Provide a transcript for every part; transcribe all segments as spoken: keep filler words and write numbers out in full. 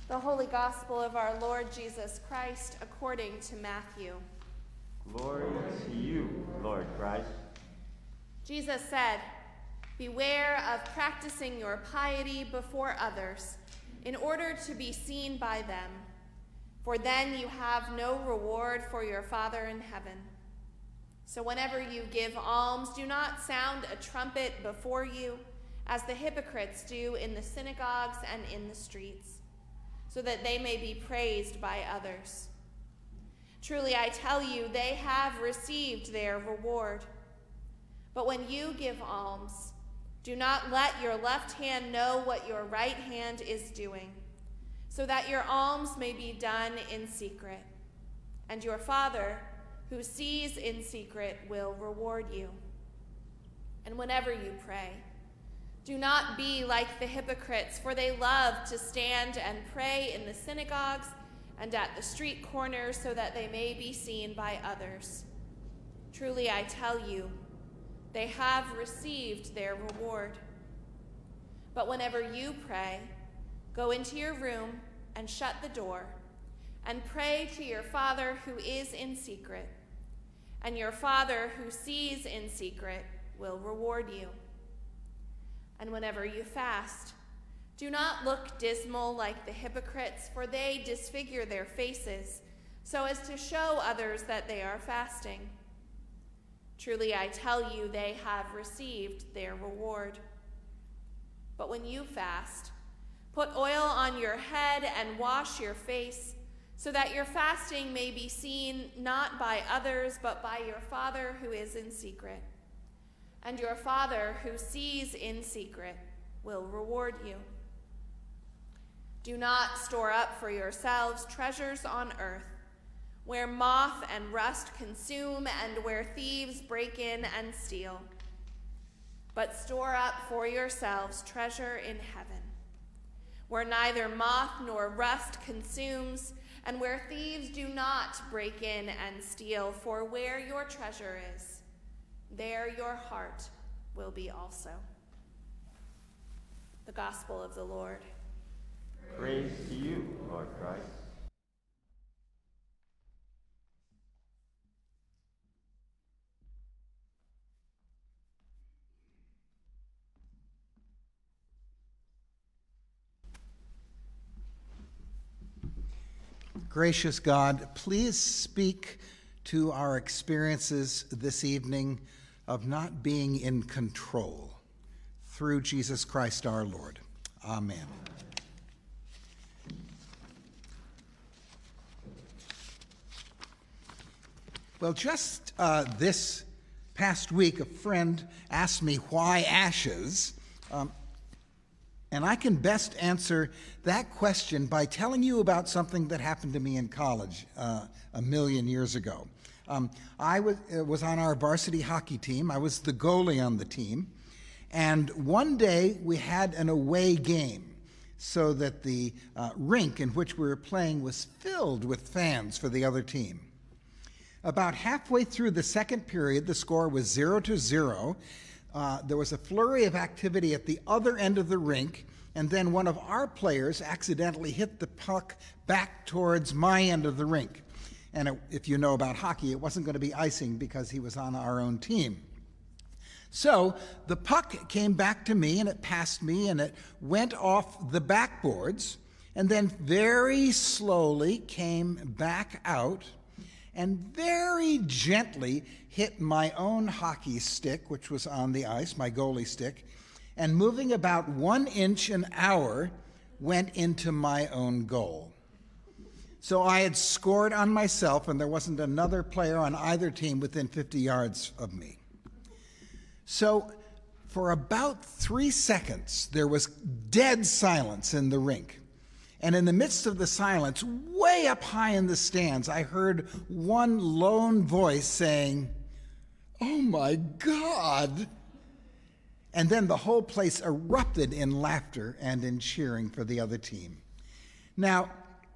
The Holy Gospel of our Lord Jesus Christ according to Matthew. Glory to you, Lord Christ. Jesus said, "Beware of practicing your piety before others in order to be seen by them, for then you have no reward for your Father in heaven. So whenever you give alms, do not sound a trumpet before you, as the hypocrites do in the synagogues and in the streets, so that they may be praised by others. Truly, I tell you, they have received their reward. But when you give alms, do not let your left hand know what your right hand is doing, so that your alms may be done in secret. And your Father, who sees in secret, will reward you. And whenever you pray, do not be like the hypocrites, for they love to stand and pray in the synagogues and at the street corners so that they may be seen by others. Truly, I tell you, they have received their reward. But whenever you pray, go into your room and shut the door, and pray to your Father who is in secret, and your Father who sees in secret will reward you. And whenever you fast, do not look dismal like the hypocrites, for they disfigure their faces so as to show others that they are fasting. Truly, I tell you, they have received their reward. But when you fast, put oil on your head and wash your face, so that your fasting may be seen not by others, but by your Father who is in secret. And your Father who sees in secret will reward you. Do not store up for yourselves treasures on earth, where moth and rust consume and where thieves break in and steal. But store up for yourselves treasure in heaven, where neither moth nor rust consumes, and where thieves do not break in and steal. For where your treasure is, there your heart will be also." The Gospel of the Lord. Praise to you, Lord Christ. Gracious God, please speak to our experiences this evening of not being in control. Through Jesus Christ our Lord. Amen. Well, just uh, this past week, a friend asked me why ashes, um, and I can best answer that question by telling you about something that happened to me in college uh, a million years ago. Um, I was, uh, was on our varsity hockey team. I was the goalie on the team. And one day we had an away game so that the uh, rink in which we were playing was filled with fans for the other team. About halfway through the second period, the score was zero to zero. Uh, there was a flurry of activity at the other end of the rink, and then one of our players accidentally hit the puck back towards my end of the rink. And it, if you know about hockey, it wasn't going to be icing because he was on our own team. So the puck came back to me, and it passed me, and it went off the backboards, and then very slowly came back out and very gently hit my own hockey stick, which was on the ice, my goalie stick, and moving about one inch an hour, went into my own goal. So I had scored on myself, and there wasn't another player on either team within fifty yards of me. So for about three seconds, there was dead silence in the rink. And in the midst of the silence, way up high in the stands, I heard one lone voice saying, "Oh my God!" And then the whole place erupted in laughter and in cheering for the other team. Now,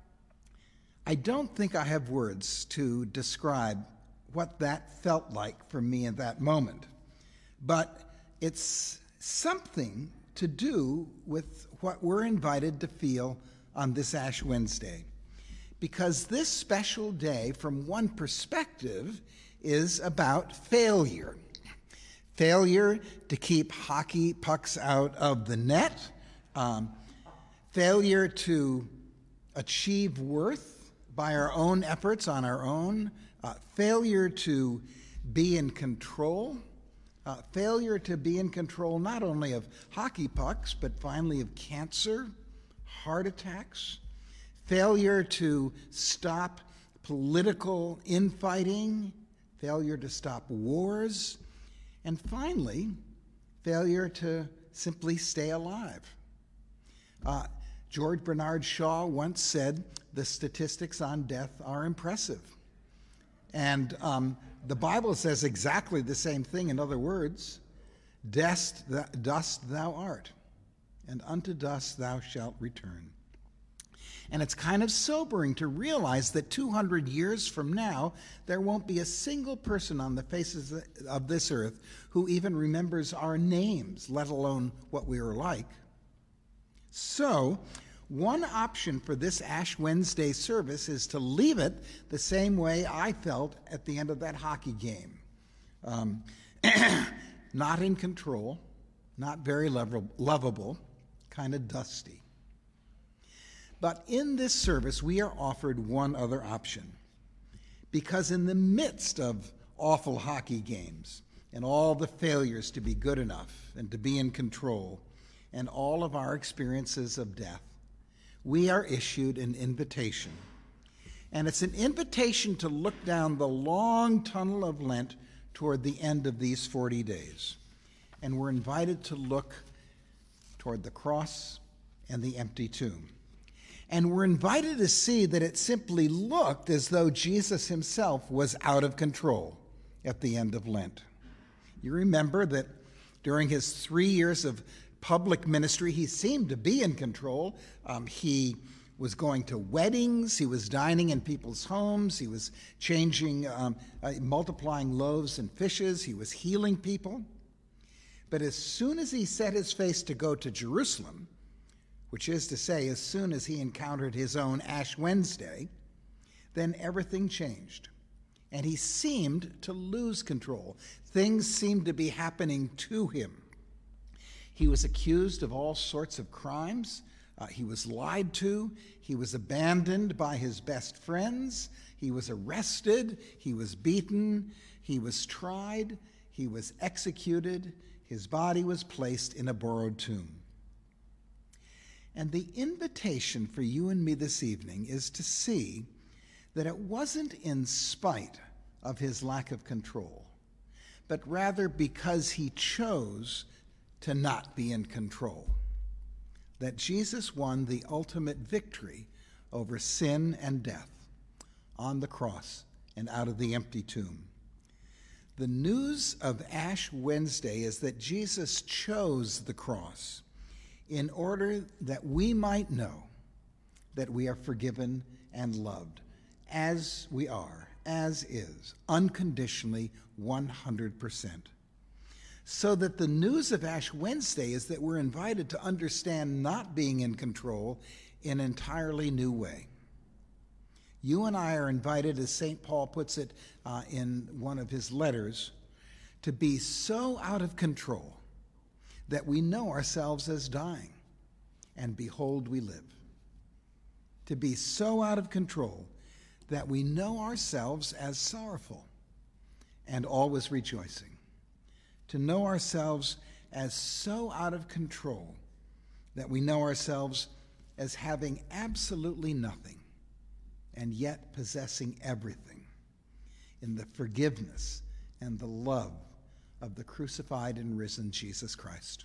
I don't think I have words to describe what that felt like for me in that moment, but it's something to do with what we're invited to feel on this Ash Wednesday, because this special day, from one perspective, is about failure. Failure to keep hockey pucks out of the net, um, failure to achieve worth by our own efforts on our own, uh, failure to be in control, uh, failure to be in control not only of hockey pucks, but finally of cancer, heart attacks, failure to stop political infighting, failure to stop wars, and finally, failure to simply stay alive. Uh, George Bernard Shaw once said, "The statistics on death are impressive." And um, the Bible says exactly the same thing. In other words, dust, dust thou art, and unto dust thou shalt return. And it's kind of sobering to realize that two hundred years from now, there won't be a single person on the faces of this earth who even remembers our names, let alone what we were like. So, one option for this Ash Wednesday service is to leave it the same way I felt at the end of that hockey game. Um, not in control, not very lovable, kind of dusty. But in this service, we are offered one other option. Because in the midst of awful hockey games and all the failures to be good enough and to be in control and all of our experiences of death, we are issued an invitation. And it's an invitation to look down the long tunnel of Lent toward the end of these forty days. And we're invited to look toward the cross and the empty tomb. And we're invited to see that it simply looked as though Jesus himself was out of control at the end of Lent. You remember that during his three years of public ministry, he seemed to be in control. Um, he was going to weddings, he was dining in people's homes, he was changing, um, uh, multiplying loaves and fishes, he was healing people. But as soon as he set his face to go to Jerusalem, which is to say, as soon as he encountered his own Ash Wednesday, then everything changed. And he seemed to lose control. Things seemed to be happening to him. He was accused of all sorts of crimes. Uh, he was lied to. He was abandoned by his best friends. He was arrested. He was beaten. He was tried. He was executed. His body was placed in a borrowed tomb. And the invitation for you and me this evening is to see that it wasn't in spite of his lack of control, but rather because he chose to not be in control, that Jesus won the ultimate victory over sin and death on the cross and out of the empty tomb. The news of Ash Wednesday is that Jesus chose the cross in order that we might know that we are forgiven and loved as we are, as is, unconditionally, one hundred percent. So that the news of Ash Wednesday is that we're invited to understand not being in control in an entirely new way. You and I are invited, as Saint Paul puts it uh, in one of his letters, to be so out of control that we know ourselves as dying, and behold, we live. To be so out of control that we know ourselves as sorrowful and always rejoicing. To know ourselves as so out of control that we know ourselves as having absolutely nothing and yet possessing everything in the forgiveness and the love of the crucified and risen Jesus Christ.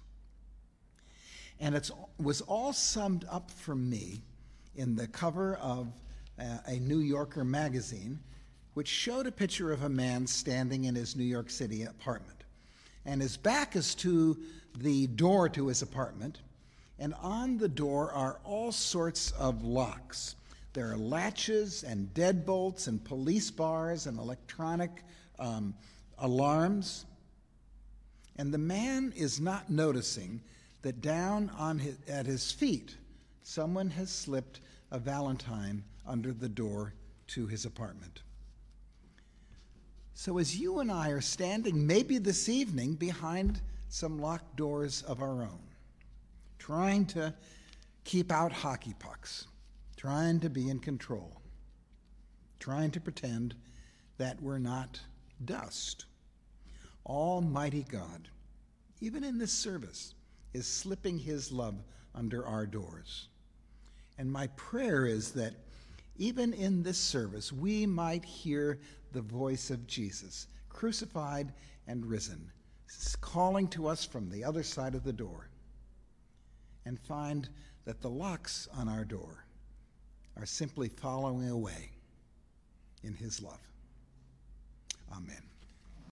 And it was all summed up for me in the cover of uh, a New Yorker magazine, which showed a picture of a man standing in his New York City apartment. And his back is to the door to his apartment, and on the door are all sorts of locks. There are latches and deadbolts and police bars and electronic um, alarms. And the man is not noticing that down on his, at his feet someone has slipped a Valentine under the door to his apartment. So as you and I are standing, maybe this evening, behind some locked doors of our own, trying to keep out hockey pucks, trying to be in control, trying to pretend that we're not dust, Almighty God, even in this service, is slipping his love under our doors. And my prayer is that even in this service, we might hear the voice of Jesus, crucified and risen, calling to us from the other side of the door, and find that the locks on our door are simply following away in his love. Amen.